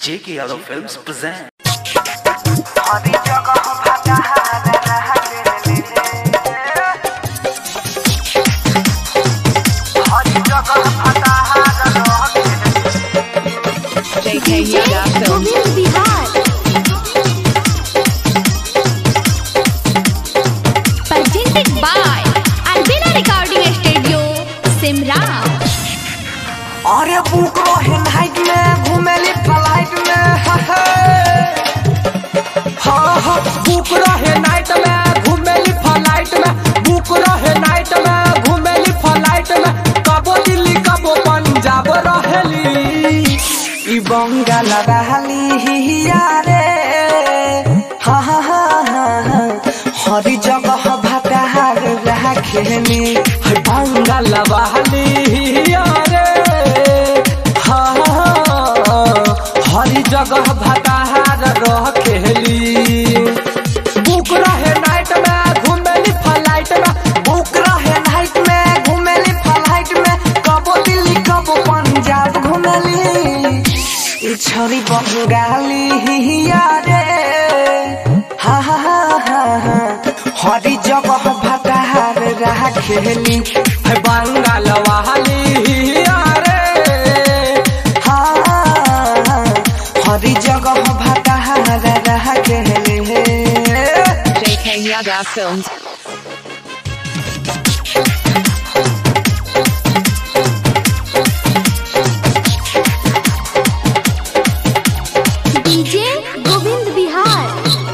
J.K. Yadav Films present. J.K. Yadav Films. Presented by Albina Recording Studio, Simra. अरे बुक रहे night में घूमेली फ्लाइट में हाँ बुक रहे नाइट में घूमेली फ्लाइट में बुक रहे नाइट में घूमेली फ्लाइट में कबो दिल्ली कबो पंजाब रहेली ई बंगाल रहली यारे हरी जगह भटार रखेली बंगाल रहली यारे हरी जगह भटार रखेली बुक रहे नाइट में घूमेली फ्लाइट में बुक रहे नाइट में घूमेली फ्लाइट में कबो दिल्ली कबो पंजाब घूमेली ई छोरी बंगाली यारे हरी जगह भटार रखेली बंगाल वाली यारे हरी जगह भटार रखेली J.K. Yadav Films. DJ Govind Bihar.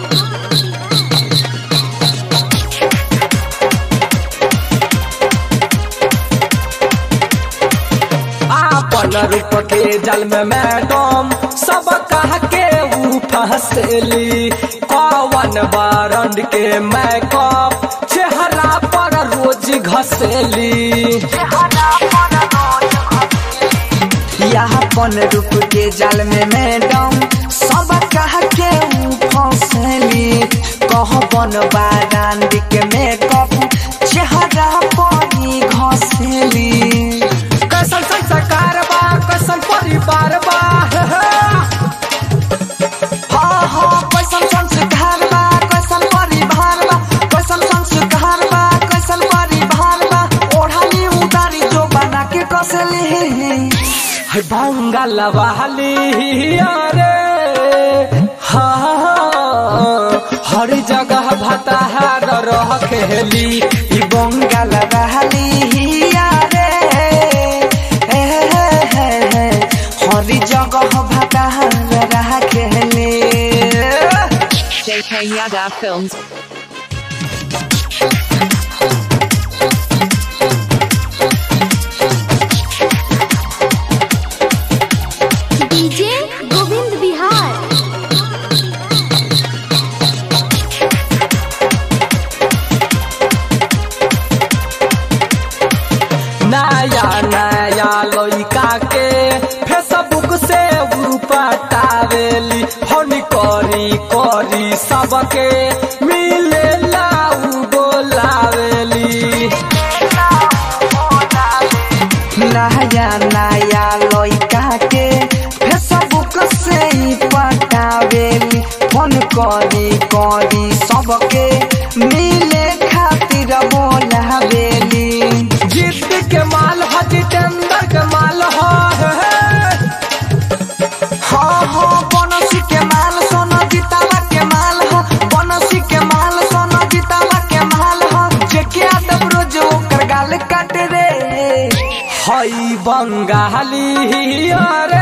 आपन रूप के जल में मैडम सब कह के ऊ फंसेली कौन बारंड के मैकअप चेहरा पर रोज घसेली यापन रूप के जल में मैडम सब कह के ऊ फंसेली कहबन बारंड के मैकअप चेहरा पर घसेली कैसन संस्कार बा कैसन परिवार बा कैसन संस्कार बा कैसन परिवार बा कैसन संस्कार बा कैसन परिवार बा ओढ़ाली उतारी जो बना के कसली बंगाल वाली अरे हर जगह भटार रखेली बंगाल वाली अरे हरी जगह भटार रखेली J.K. Yadav Films. DJ Govind Bihar. नया नया लइका के फेसबुक से पटावेली फोन करी करी सबके मिले लाऊ बोलावेली नया नया लइका के फेसबुक से पटावेली फोन करी करी सबके मिले खातिर बोलावेली जिद के माल हो जितेंद्र के माल हो बनसी के माल सोना जिताला के माल हो बनसी के माल सोना जिताला के माल हो जेके आदम रोज ओकर गाल काट रे हई बंगाली अरे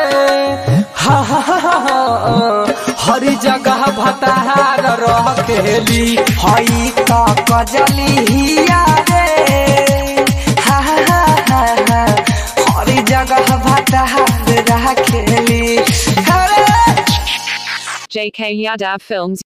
हरी जगह भटार रखेली हई तो कजली यारे हरी जगह भटार रखेली J.K. Yadav Films.